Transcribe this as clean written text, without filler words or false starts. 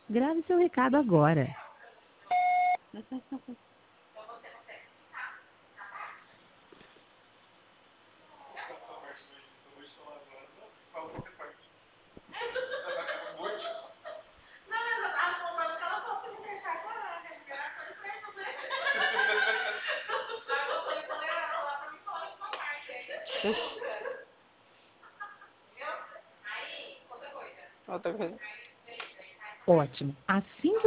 Grave seu recado agora. Outra coisa. Ótimo. Assim